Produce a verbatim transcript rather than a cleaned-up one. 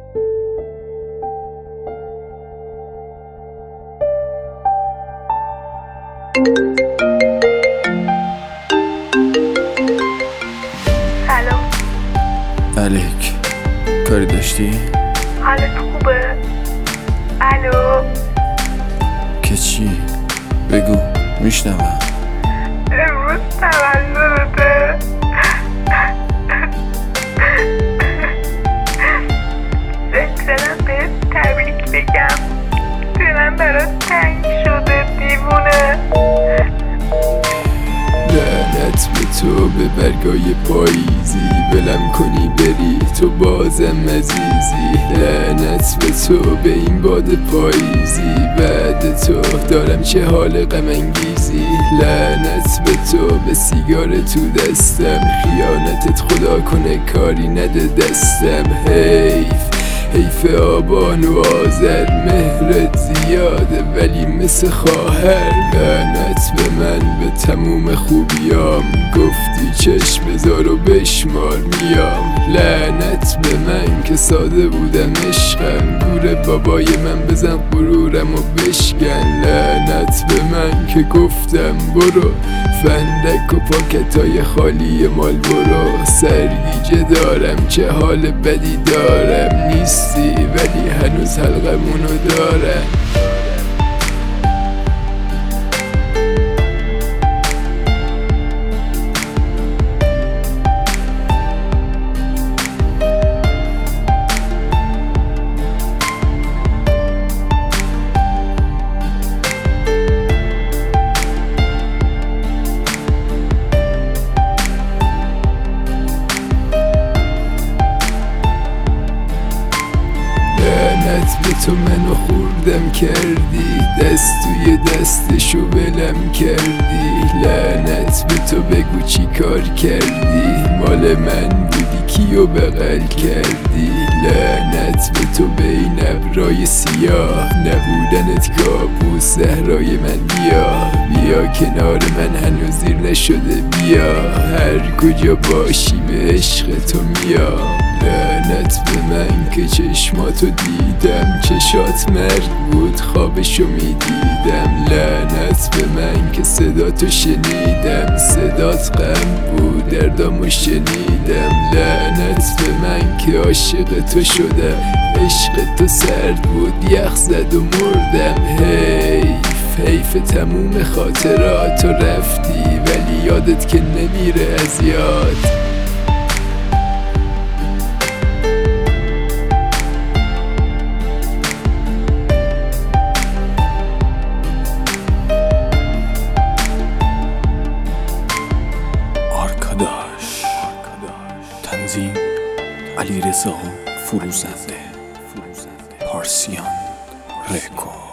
سلام. الک، کاری داشتی؟ حالت خوبه؟ الو. که چی؟ بگو، میشنوم. امروز تولدته. زنگ بهت تبریک بگم. دلم برات تنگ شده دیوونه. لعنت به تو، به برگای پاییزی، ولم کنی بری تو بازم عزیزی. لعنت به تو، به این باد پاییزی، بعد تو دارم چه حال غم انگیزی. لعنت به تو، به سیگار تو دستم، خیانتت خدا کنه کاری نده دستم. حیف حیف آبان و آذر، مهرت زیاده ولی مثل خواهر. لعنت به من، به تموم خوبیام، گفتی چشم بذار و بشمار میام. لعنت به من که ساده بودم عشقم، گور بابای من بزن غرورم و بشکن. لعنت به من که گفتم برو، فندک و پاکتای خالی مال برو. سرگیجه دارم چه حال بدی دارم، نیستی ولی هنوز حلقمونو دارم. لعنت به تو، منو خوردم کردی، دست توی دستشو ولم کردی. لعنت به تو، بگو چی کار کردی، مال من بودی کیو بغل کردی. لعنت به تو، به این ابرای سیاه، نبودنت کابوس صحرای من. بیا بیا کنار من، هنوز دیر نشده بیا، هر کجا باشی به عشق تو میام. لعنت به من که چشماتو دیدم، چشات مرد بود خوابشو میدیدم. لعنت به من که صداتو شنیدم، صدات غم بود دردامو شنیدم. لعنت به من که عاشق تو شدم، عشق تو سرد بود یخ زد و مردم. حیف حیف تموم خاطراتو رفتی، ولی یادت که نمیره از یاد. تنظیم علیرضا فروزنده، پارسیان رکورد.